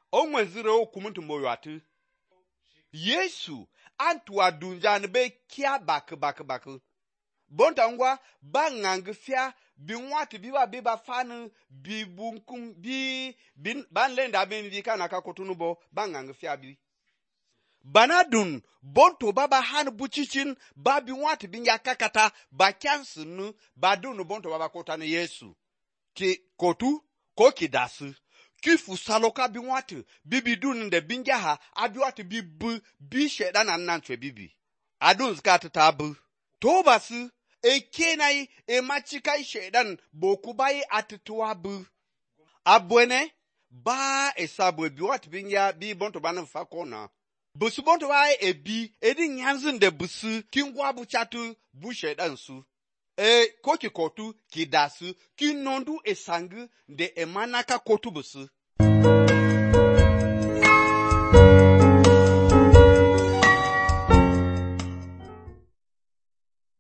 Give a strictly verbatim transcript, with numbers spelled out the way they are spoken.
o mwezire o kumuntu moyo atu. Yesu antu adunjan be kia bak bak bak. Bonta ngwa ba ngang fia bi nwati bi ba bi ba fanu bi bunkum bi bin ban lenda ben vi kana ka kotunu bo ba ngang fia bi. Banadun bonto baba han buchichin ba bi nwati bi nya kakata ba chansunu ba dunu bonto baba kotanu Yesu. Ki kotu ko kidasu. Kifu saloka bi nwati bibi dun de binja ha abiwati bi bu bi sheda na nantwe bibi. Adun zkat tabu. Tobasu e kenai e machikai shedan bokubai atituwa bu. Abwene ba esabwe biwati binya bi bonto bana fakona. Busu bonto ba e bi edi nyanzin de busu kingwa bu chatu bu shedan su. E koki kotu kidasu kinondu esangu de emanaka kotu busu.